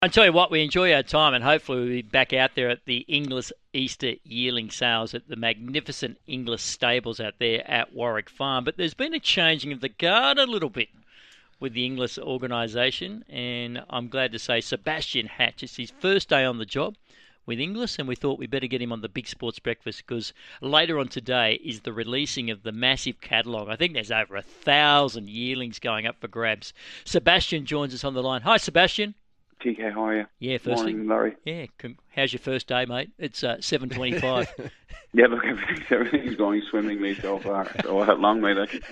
I tell you what, we enjoy our time, and hopefully we'll be back out there at the Inglis Easter yearling sales at the magnificent Inglis stables out there at Warwick Farm. But there's been a changing of the guard a little bit with the Inglis organisation, and I'm glad to say Sebastian Hatch, it's his first day on the job with Inglis, and we thought we'd better get him on the Big Sports Breakfast because later on today is the releasing of the massive catalogue. I think there's over 1,000 yearlings going up for grabs. Sebastian joins us on the line. Hi, Sebastian. TK, how are you? Yeah, firstly. Morning, Larry. Yeah, how's your first day, mate? It's 7:25. Yeah, look, everything's going swimmingly so far. So how long may that?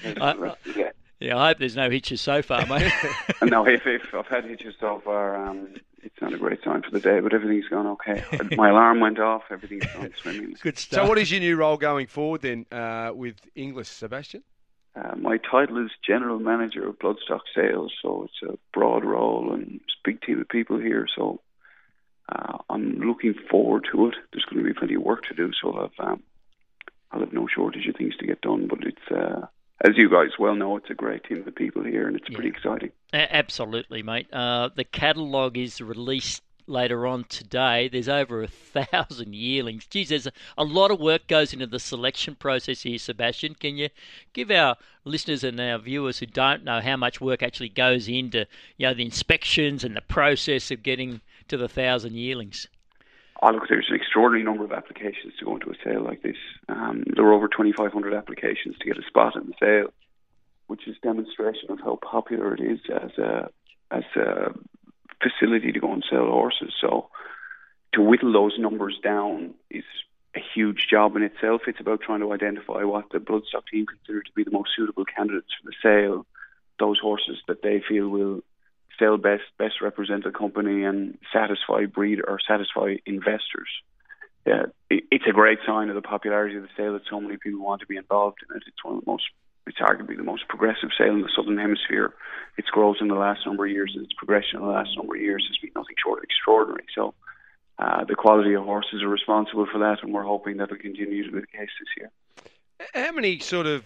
Yeah, I hope there's no hitches so far, mate. No, if I've had hitches so far, it's not a great sign for the day, but everything's gone okay. My alarm went off, everything's gone swimmingly. Good stuff. So what is your new role going forward then with Inglis, Sebastian? My title is General Manager of Bloodstock Sales, so it's a broad role and it's a big team of people here, so I'm looking forward to it. There's going to be plenty of work to do, so I'll have no shortage of things to get done, but it's, as you guys well know, it's a great team of people here and it's pretty exciting. Absolutely, mate. The catalogue is released later on today. There's over 1,000 yearlings. Geez, there's a lot of work goes into the selection process here, Sebastian. Can you give our listeners and our viewers who don't know how much work actually goes into, the inspections and the process of getting to the 1,000 yearlings? Oh, look, there's an extraordinary number of applications to go into a sale like this. There were over 2,500 applications to get a spot in the sale, which is demonstration of how popular it is as a facility to go and sell horses. So to whittle those numbers down is a huge job in itself. It's about trying to identify what the Bloodstock team consider to be the most suitable candidates for the sale, those horses that they feel will sell best represent the company and satisfy investors. Yeah, it's a great sign of the popularity of the sale that so many people want to be involved in it. It's arguably the most progressive sale in the Southern Hemisphere. Its growth in the last number of years and its progression in the last number of years has been nothing short of extraordinary. So the quality of horses are responsible for that, and we're hoping that will continue to be the case this year. How many sort of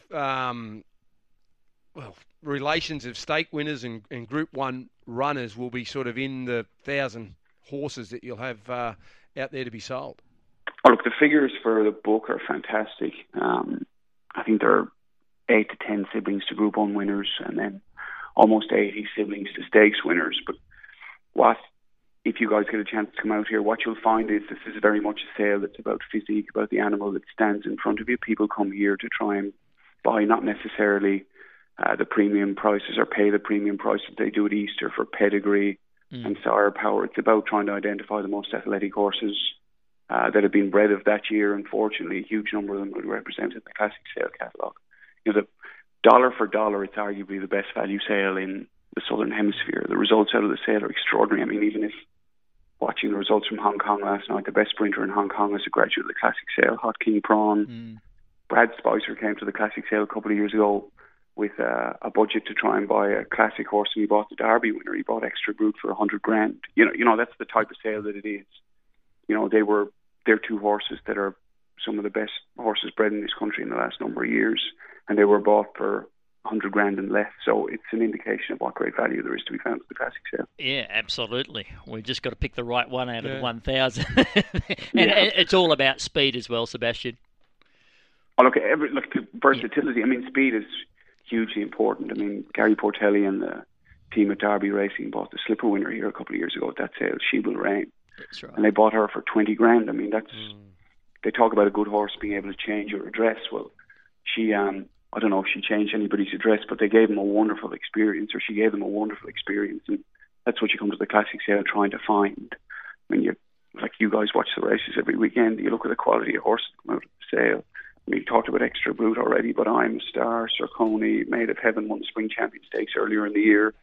relations of stake winners and Group 1 runners will be sort of in the 1,000 horses that you'll have out there to be sold? Oh, look, the figures for the book are fantastic. I think there are 8 to 10 siblings to Group 1 winners and then almost 80 siblings to stakes winners. But if you guys get a chance to come out here, what you'll find is this is very much a sale that's about physique, about the animal that stands in front of you. People come here to try and buy not necessarily the premium prices or pay the premium prices they do at Easter for pedigree and sire power. It's about trying to identify the most athletic horses that have been bred of that year. Unfortunately, a huge number of them will represent in the classic sale catalogue. The dollar for dollar, it's arguably the best value sale in the Southern Hemisphere. The results out of the sale are extraordinary. I mean, even if watching the results from Hong Kong last night, the best sprinter in Hong Kong is a graduate of the classic sale, Hot King Prawn. Brad Spicer came to the classic sale a couple of years ago with a budget to try and buy a classic horse, and he bought the Derby winner. He bought Extra Brute for $100,000. You know, that's the type of sale that it is. They're two horses that are some of the best horses bred in this country in the last number of years, and they were bought for $100,000 and less. So it's an indication of what great value there is to be found at the classic sale. Yeah, absolutely. We've just got to pick the right one out of the 1,000. It's all about speed as well, Sebastian. Oh, look, the versatility. Yeah. I mean, speed is hugely important. I mean, Gary Portelli and the team at Derby Racing bought the Slipper winner here a couple of years ago at that sale, She Will Reign. That's right. And they bought her for $20,000. I mean, that's they talk about a good horse being able to change your address. Well, she, I don't know if she changed anybody's address, but they gave them a wonderful experience, or she gave them a wonderful experience, and that's what you come to the classic sale trying to find. I mean, you guys watch the races every weekend. You look at the quality of horses that come out of the sale. I mean, you talked about Extra Brute already, but I'm a Star, Circoni, Maid of Heaven won the Spring Champion Stakes earlier in the year.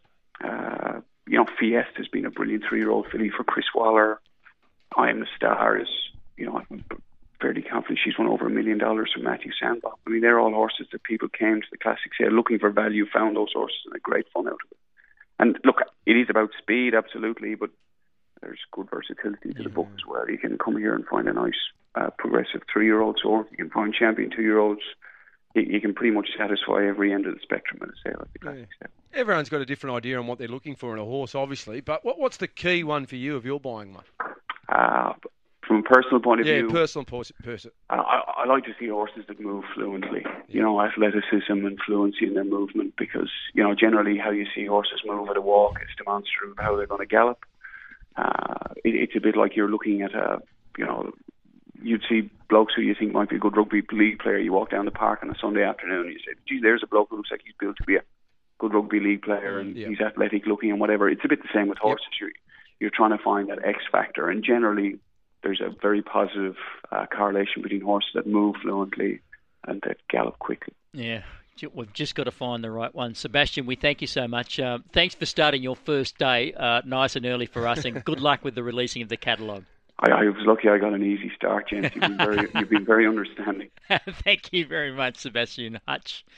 Fiesta has been a brilliant 3-year-old filly for Chris Waller. I Am a Star is, I'm fairly confident she's won over $1 million from Matthew Sandbach. I mean, they're all horses that people came to the classic sale looking for value, found those horses, and had great fun out of it. And look, it is about speed, absolutely, but there's good versatility to the book as well. You can come here and find a nice progressive 3-year-old sort. You can find champion 2-year-olds. You can pretty much satisfy every end of the spectrum at a sale at the classic sale. Everyone's got a different idea on what they're looking for in a horse, obviously. But what's the key one for you if you're buying one? From a personal point of view, personal person. I like to see horses that move fluently. You know, athleticism and fluency in their movement, because generally how you see horses move at a walk is demonstrative of how they're going to gallop. It's a bit like you're looking at you'd see blokes who you think might be a good rugby league player. You walk down the park on a Sunday afternoon and you say, "Gee, there's a bloke who looks like he's built to be a good rugby league player, and he's athletic looking and whatever." It's a bit the same with horses. You're trying to find that X factor, and generally there's a very positive correlation between horses that move fluently and that gallop quickly. Yeah, we've just got to find the right one. Sebastian, we thank you so much. Thanks for starting your first day nice and early for us, and good luck with the releasing of the catalogue. I was lucky I got an easy start, James. You've been very understanding. Thank you very much, Sebastian Hutch.